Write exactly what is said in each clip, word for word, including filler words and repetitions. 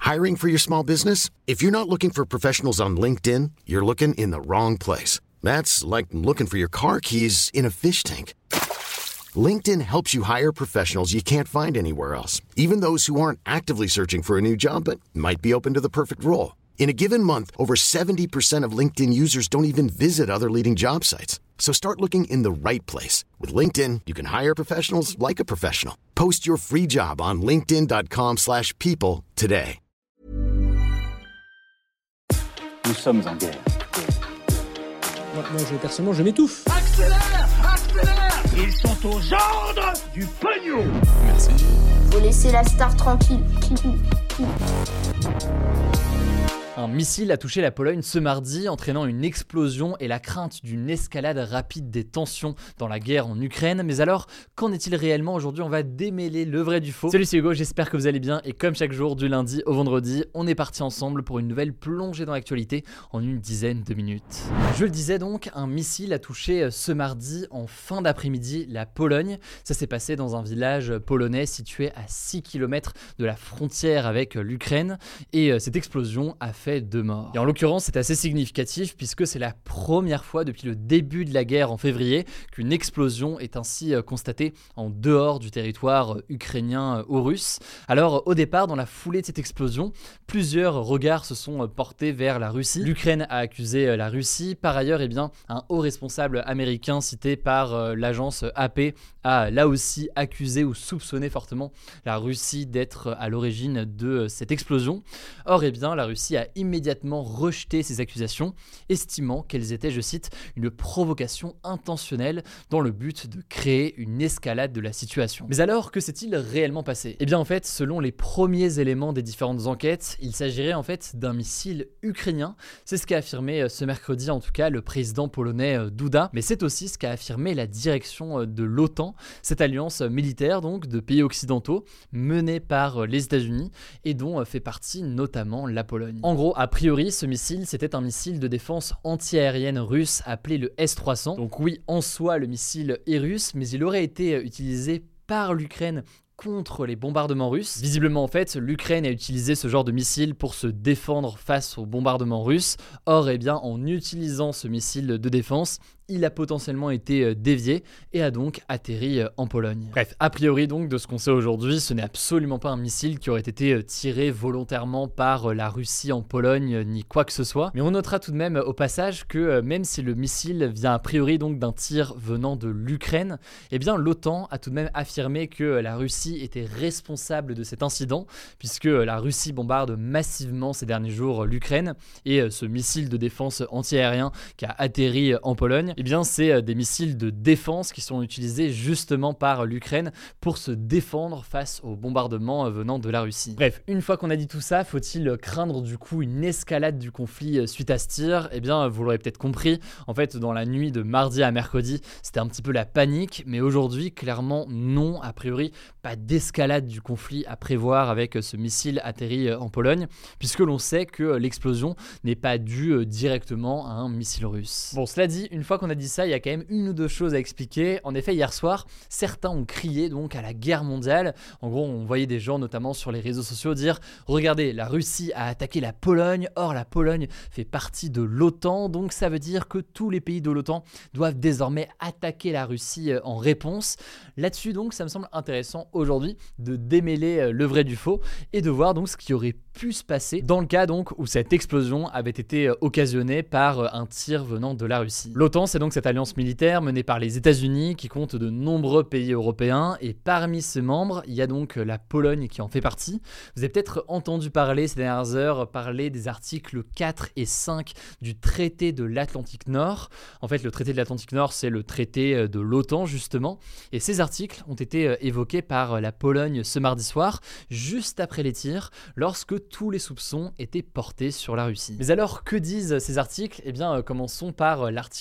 Hiring for your small business? If you're not looking for professionals on LinkedIn, you're looking in the wrong place. That's like looking for your car keys in a fish tank. LinkedIn helps you hire professionals you can't find anywhere else, even those who aren't actively searching for a new job but might be open to the perfect role. In a given month, over seventy percent of LinkedIn users don't even visit other leading job sites. So start looking in the right place. With LinkedIn, you can hire professionals like a professional. Post your free job on linkedin.com slash people today. Nous sommes en guerre. Moi, moi je, personnellement, je m'étouffe. Accélère! Accélère! Ils sont aux ordres du pognon! Merci. Faut laisser la star tranquille. Un missile a touché la Pologne ce mardi, entraînant une explosion et la crainte d'une escalade rapide des tensions dans la guerre en Ukraine. Mais alors, qu'en est-il réellement? Aujourd'hui, on va démêler le vrai du faux. Salut, c'est Hugo, j'espère que vous allez bien. Et comme chaque jour, du lundi au vendredi, on est parti ensemble pour une nouvelle plongée dans l'actualité en une dizaine de minutes. Je le disais donc, un missile a touché ce mardi en fin d'après-midi la Pologne. Ça s'est passé dans un village polonais situé à six kilomètres de la frontière avec l'Ukraine. Et cette explosion a fait deux morts. Et en l'occurrence, c'est assez significatif puisque c'est la première fois depuis le début de la guerre en février qu'une explosion est ainsi constatée en dehors du territoire ukrainien ou russe. Alors au départ, dans la foulée de cette explosion, plusieurs regards se sont portés vers la Russie. L'Ukraine a accusé la Russie. Par ailleurs, eh bien, un haut responsable américain cité par l'agence A P a là aussi accusé ou soupçonné fortement la Russie d'être à l'origine de cette explosion. Or, eh bien, la Russie a immédiatement rejeté ces accusations, estimant qu'elles étaient, je cite, une provocation intentionnelle dans le but de créer une escalade de la situation. Mais alors, que s'est-il réellement passé? Eh bien en fait, selon les premiers éléments des différentes enquêtes, il s'agirait en fait d'un missile ukrainien. C'est ce qu'a affirmé ce mercredi en tout cas le président polonais Duda, mais c'est aussi ce qu'a affirmé la direction de l'OTAN, cette alliance militaire donc de pays occidentaux menée par les États-Unis et dont fait partie notamment la Pologne. En gros, a priori, ce missile, c'était un missile de défense anti-aérienne russe appelé le S trois cents. Donc oui, en soi, le missile est russe, mais il aurait été utilisé par l'Ukraine contre les bombardements russes. Visiblement, en fait, l'Ukraine a utilisé ce genre de missile pour se défendre face aux bombardements russes. Or, eh bien, en utilisant ce missile de défense, il a potentiellement été dévié et a donc atterri en Pologne. Bref, a priori donc, de ce qu'on sait aujourd'hui, ce n'est absolument pas un missile qui aurait été tiré volontairement par la Russie en Pologne, ni quoi que ce soit. Mais on notera tout de même au passage que même si le missile vient a priori donc d'un tir venant de l'Ukraine, eh bien l'OTAN a tout de même affirmé que la Russie était responsable de cet incident, puisque la Russie bombarde massivement ces derniers jours l'Ukraine, et ce missile de défense anti-aérien qui a atterri en Pologne, eh bien c'est des missiles de défense qui sont utilisés justement par l'Ukraine pour se défendre face aux bombardements venant de la Russie. Bref, une fois qu'on a dit tout ça, faut-il craindre du coup une escalade du conflit suite à ce tir? Eh bien vous l'aurez peut-être compris, en fait dans la nuit de mardi à mercredi, c'était un petit peu la panique, mais aujourd'hui clairement non, a priori pas d'escalade du conflit à prévoir avec ce missile atterri en Pologne, puisque l'on sait que l'explosion n'est pas due directement à un missile russe. Bon, cela dit, une fois qu'on a dit ça, il y a quand même une ou deux choses à expliquer. En effet, hier soir, certains ont crié donc à la guerre mondiale. En gros, on voyait des gens, notamment sur les réseaux sociaux, dire « Regardez, la Russie a attaqué la Pologne, or la Pologne fait partie de l'OTAN, donc ça veut dire que tous les pays de l'OTAN doivent désormais attaquer la Russie en réponse. » Là-dessus, donc, ça me semble intéressant aujourd'hui de démêler le vrai du faux et de voir donc ce qui aurait pu se passer dans le cas donc où cette explosion avait été occasionnée par un tir venant de la Russie. L'OTAN, c'est donc cette alliance militaire menée par les États-Unis qui compte de nombreux pays européens, et parmi ses membres, il y a donc la Pologne qui en fait partie. Vous avez peut-être entendu parler ces dernières heures parler des articles quatre et cinq du traité de l'Atlantique Nord. En fait, le traité de l'Atlantique Nord, c'est le traité de l'OTAN justement, et ces articles ont été évoqués par la Pologne ce mardi soir, juste après les tirs, lorsque tous les soupçons étaient portés sur la Russie. Mais alors, que disent ces articles? Eh bien, commençons par l'article quatre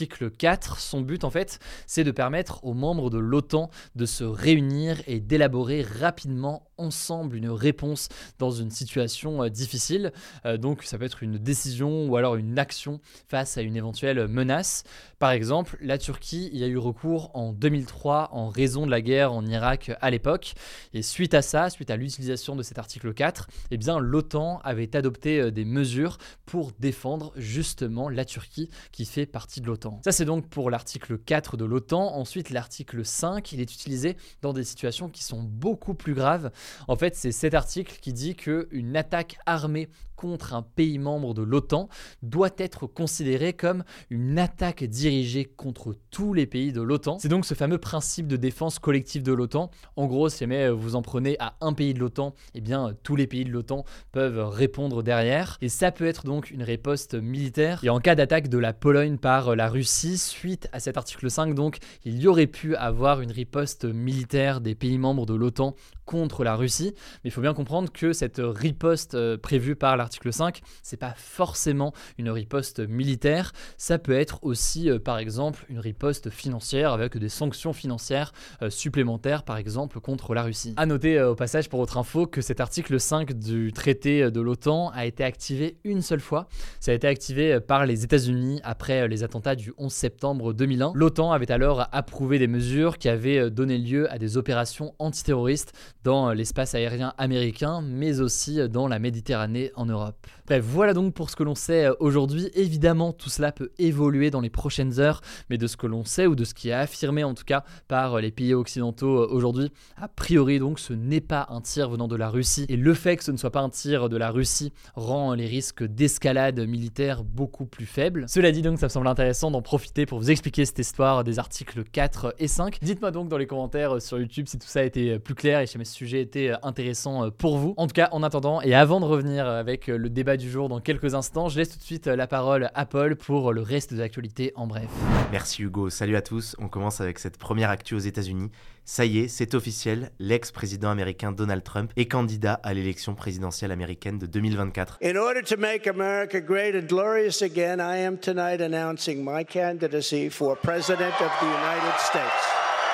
quatre, son but en fait, c'est de permettre aux membres de l'OTAN de se réunir et d'élaborer rapidement ensemble une réponse dans une situation euh, difficile. Euh, donc ça peut être une décision ou alors une action face à une éventuelle menace. Par exemple, la Turquie y a eu recours en deux mille trois en raison de la guerre en Irak à l'époque. Et suite à ça, suite à l'utilisation de cet article quatre, eh bien, l'OTAN avait adopté euh, des mesures pour défendre justement la Turquie qui fait partie de l'OTAN. Ça c'est donc pour l'article quatre de l'OTAN. Ensuite, l'article cinq, il est utilisé dans des situations qui sont beaucoup plus graves. En fait, c'est cet article qui dit qu'une attaque armée contre un pays membre de l'OTAN doit être considérée comme une attaque dirigée contre tous les pays de l'OTAN. C'est donc ce fameux principe de défense collective de l'OTAN. En gros, si jamais vous en prenez à un pays de l'OTAN, eh bien tous les pays de l'OTAN peuvent répondre derrière. Et ça peut être donc une riposte militaire. Et en cas d'attaque de la Pologne par la Russie, suite à cet article cinq, donc, il y aurait pu avoir une riposte militaire des pays membres de l'OTAN contre la Russie. Mais il faut bien comprendre que cette riposte euh, prévue par l'article cinq, c'est pas forcément une riposte militaire. Ça peut être aussi, euh, par exemple, une riposte financière avec des sanctions financières euh, supplémentaires, par exemple, contre la Russie. À noter euh, au passage, pour votre info, que cet article cinq du traité de l'OTAN a été activé une seule fois. Ça a été activé par les États-Unis après les attentats du onze septembre deux mille un. L'OTAN avait alors approuvé des mesures qui avaient donné lieu à des opérations antiterroristes dans l'espace aérien américain, mais aussi dans la Méditerranée en Europe. Bref, voilà donc pour ce que l'on sait aujourd'hui. Évidemment, tout cela peut évoluer dans les prochaines heures, mais de ce que l'on sait, ou de ce qui est affirmé en tout cas par les pays occidentaux aujourd'hui, a priori donc ce n'est pas un tir venant de la Russie. Et le fait que ce ne soit pas un tir de la Russie rend les risques d'escalade militaire beaucoup plus faibles. Cela dit donc, ça me semble intéressant d'en profiter pour vous expliquer cette histoire des articles quatre et cinq. Dites-moi donc dans les commentaires sur YouTube si tout ça a été plus clair et si ce sujet était intéressant pour vous. En tout cas, en attendant et avant de revenir avec le débat du jour dans quelques instants, je laisse tout de suite la parole à Paul pour le reste de l'actualité en bref. Merci Hugo, salut à tous. On commence avec cette première actu aux États-Unis. Ça y est, c'est officiel, l'ex-président américain Donald Trump est candidat à l'élection présidentielle américaine de deux mille vingt-quatre. In order to make America great and glorious again, I am tonight announcing my candidacy for President of the United States.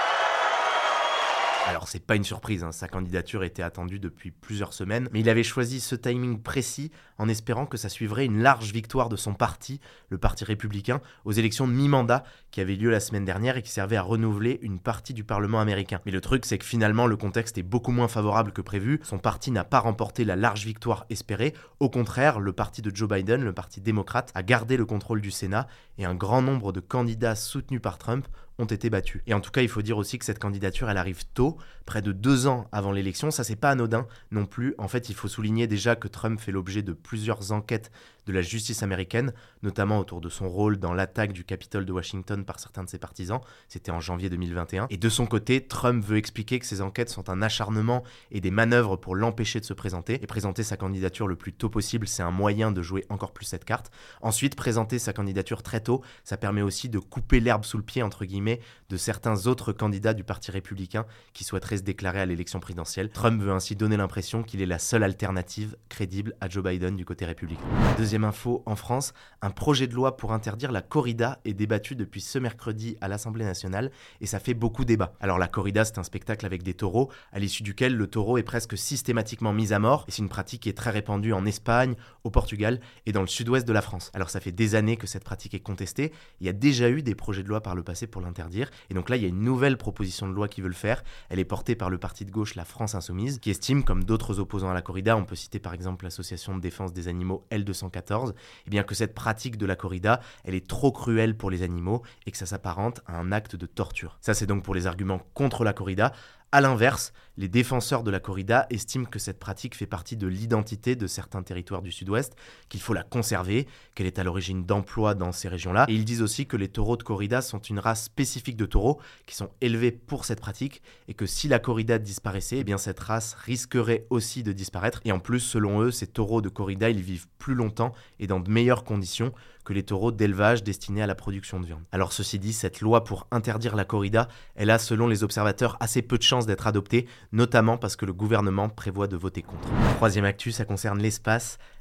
Alors c'est pas une surprise, hein, sa candidature était attendue depuis plusieurs semaines, mais il avait choisi ce timing précis en espérant que ça suivrait une large victoire de son parti, le Parti républicain, aux élections de mi-mandat qui avaient lieu la semaine dernière et qui servaient à renouveler une partie du Parlement américain. Mais le truc, c'est que finalement le contexte est beaucoup moins favorable que prévu, son parti n'a pas remporté la large victoire espérée, au contraire, le parti de Joe Biden, le parti démocrate, a gardé le contrôle du Sénat et un grand nombre de candidats soutenus par Trump ont été battus. Et en tout cas, il faut dire aussi que cette candidature, elle arrive tôt, près de deux ans avant l'élection. Ça, c'est pas anodin non plus. En fait, il faut souligner déjà que Trump fait l'objet de plusieurs enquêtes de la justice américaine, notamment autour de son rôle dans l'attaque du Capitole de Washington par certains de ses partisans. C'était en janvier deux mille vingt et un. Et de son côté, Trump veut expliquer que ces enquêtes sont un acharnement et des manœuvres pour l'empêcher de se présenter. Et présenter sa candidature le plus tôt possible, c'est un moyen de jouer encore plus cette carte. Ensuite, présenter sa candidature très tôt, ça permet aussi de couper l'herbe sous le pied, entre guillemets, de certains autres candidats du Parti républicain qui souhaiteraient se déclarer à l'élection présidentielle. Trump veut ainsi donner l'impression qu'il est la seule alternative crédible à Joe Biden du côté républicain. Deuxième info, en France, un projet de loi pour interdire la corrida est débattu depuis ce mercredi à l'Assemblée nationale et ça fait beaucoup débat. Alors la corrida, c'est un spectacle avec des taureaux, à l'issue duquel le taureau est presque systématiquement mis à mort et c'est une pratique qui est très répandue en Espagne, au Portugal et dans le sud-ouest de la France. Alors ça fait des années que cette pratique est contestée, il y a déjà eu des projets de loi par le passé pour l'interdire et donc là il y a une nouvelle proposition de loi qui veut le faire. Elle est portée par le parti de gauche La France Insoumise qui estime, comme d'autres opposants à la corrida, on peut citer par exemple l'association de défense des animaux L deux cent quatorze, et bien que cette pratique de la corrida, elle est trop cruelle pour les animaux et que ça s'apparente à un acte de torture. Ça c'est donc pour les arguments contre la corrida. A l'inverse, les défenseurs de la corrida estiment que cette pratique fait partie de l'identité de certains territoires du sud-ouest, qu'il faut la conserver, qu'elle est à l'origine d'emplois dans ces régions-là. Et ils disent aussi que les taureaux de corrida sont une race spécifique de taureaux qui sont élevés pour cette pratique et que si la corrida disparaissait, eh bien cette race risquerait aussi de disparaître. Et en plus, selon eux, ces taureaux de corrida, ils vivent plus longtemps et dans de meilleures conditions que les taureaux d'élevage destinés à la production de viande. Alors ceci dit, cette loi pour interdire la corrida, elle a selon les observateurs assez peu de chances d'être adoptée, notamment parce que le gouvernement prévoit de voter contre. Troisième actu, ça concerne l'espace.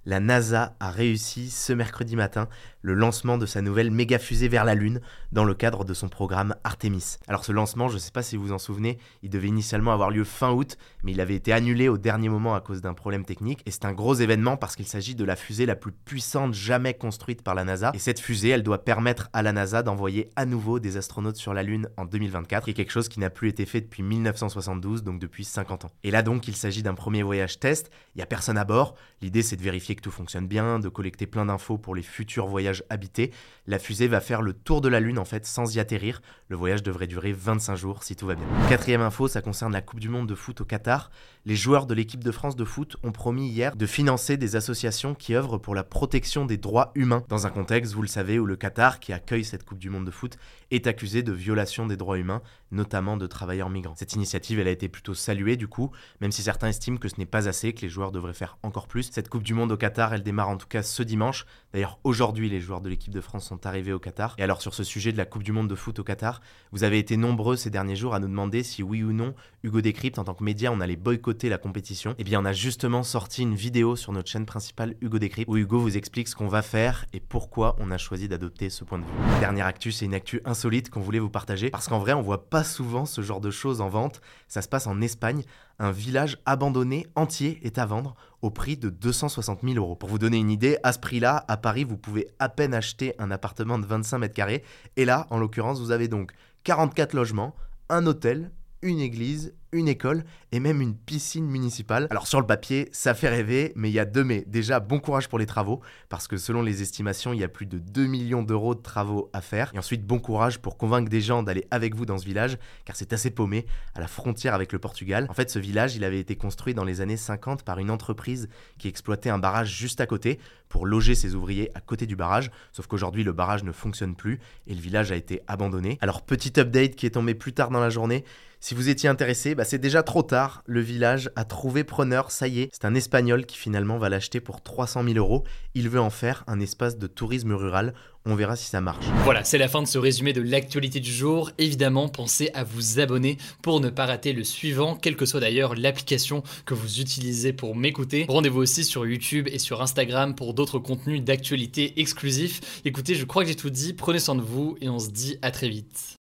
la NASA a réussi ce mercredi matin le lancement de sa nouvelle méga fusée vers la Lune dans le cadre de son programme Artemis. Alors ce lancement, je ne sais pas si vous vous en souvenez, il devait initialement avoir lieu fin août, mais il avait été annulé au dernier moment à cause d'un problème technique. Et c'est un gros événement parce qu'il s'agit de la fusée la plus puissante jamais construite par la NASA. Et cette fusée, elle doit permettre à la NASA d'envoyer à nouveau des astronautes sur la Lune en deux mille vingt-quatre, qui est quelque chose qui n'a plus été fait depuis mille neuf cent soixante-douze, donc depuis cinquante ans. Et là donc, il s'agit d'un premier voyage test, il n'y a personne à bord. L'idée, c'est de vérifier que tout fonctionne bien, de collecter plein d'infos pour les futurs voyages habités. La fusée va faire le tour de la Lune en fait sans y atterrir. Le voyage devrait durer vingt-cinq jours si tout va bien. Quatrième info, ça concerne la Coupe du Monde de foot au Qatar. Les joueurs de l'équipe de France de foot ont promis hier de financer des associations qui œuvrent pour la protection des droits humains. Dans un contexte, vous le savez, où le Qatar, qui accueille cette Coupe du Monde de foot, est accusé de violation des droits humains, notamment de travailleurs migrants. Cette initiative, elle a été plutôt saluée du coup, même si certains estiment que ce n'est pas assez, que les joueurs devraient faire encore plus. Cette Coupe du Monde au Qatar, elle démarre en tout cas ce dimanche. D'ailleurs, aujourd'hui, les joueurs de l'équipe de France sont arrivés au Qatar. Et alors, sur ce sujet de la Coupe du Monde de foot au Qatar, vous avez été nombreux ces derniers jours à nous demander si oui ou non, Hugo Décrypte, en tant que média, on allait boycotter la compétition. Eh bien, on a justement sorti une vidéo sur notre chaîne principale Hugo Décrypte, où Hugo vous explique ce qu'on va faire et pourquoi on a choisi d'adopter ce point de vue. Dernière actu, c'est une actu insolite qu'on voulait vous partager, parce qu'en vrai, on voit pas souvent ce genre de choses en vente. Ça se passe en Espagne. Un village abandonné entier est à vendre au prix de deux cent soixante mille euros. Pour vous donner une idée, à ce prix-là, à Paris, vous pouvez à peine acheter un appartement de vingt-cinq mètres carrés. Et là, en l'occurrence, vous avez donc quarante-quatre logements, un hôtel, une église, une école et même une piscine municipale. Alors sur le papier, ça fait rêver, mais il y a deux mais. Déjà, bon courage pour les travaux, parce que selon les estimations, il y a plus de deux millions d'euros de travaux à faire. Et ensuite, bon courage pour convaincre des gens d'aller avec vous dans ce village, car c'est assez paumé, à la frontière avec le Portugal. En fait, ce village, il avait été construit dans les années cinquante par une entreprise qui exploitait un barrage juste à côté pour loger ses ouvriers à côté du barrage. Sauf qu'aujourd'hui, le barrage ne fonctionne plus et le village a été abandonné. Alors, petit update qui est tombé plus tard dans la journée. Si vous étiez intéressé, bah c'est déjà trop tard. Le village a trouvé preneur, ça y est. C'est un Espagnol qui finalement va l'acheter pour trois cent mille euros. Il veut en faire un espace de tourisme rural. On verra si ça marche. Voilà, c'est la fin de ce résumé de l'actualité du jour. Évidemment, pensez à vous abonner pour ne pas rater le suivant, quelle que soit d'ailleurs l'application que vous utilisez pour m'écouter. Rendez-vous aussi sur YouTube et sur Instagram pour d'autres contenus d'actualité exclusifs. Écoutez, je crois que j'ai tout dit. Prenez soin de vous et on se dit à très vite.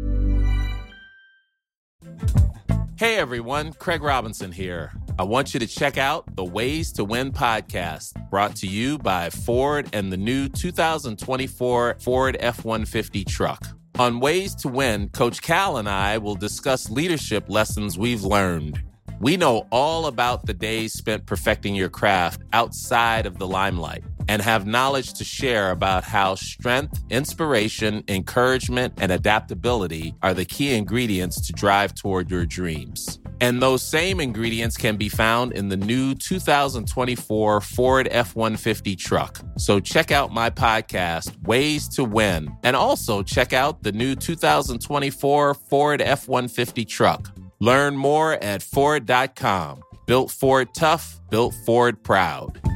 Hey everyone, Craig Robinson here. I want you to check out the Ways to Win podcast, brought to you by Ford and the new two thousand twenty-four Ford F one fifty truck. On Ways to Win, Coach Cal and I will discuss leadership lessons we've learned. We know all about the days spent perfecting your craft outside of the limelight and have knowledge to share about how strength, inspiration, encouragement, and adaptability are the key ingredients to drive toward your dreams. And those same ingredients can be found in the new two thousand twenty-four Ford F one fifty truck. So check out my podcast, Ways to Win, and also check out the new two thousand twenty-four Ford F one fifty truck. Learn more at Ford dot com. Built Ford tough, built Ford proud.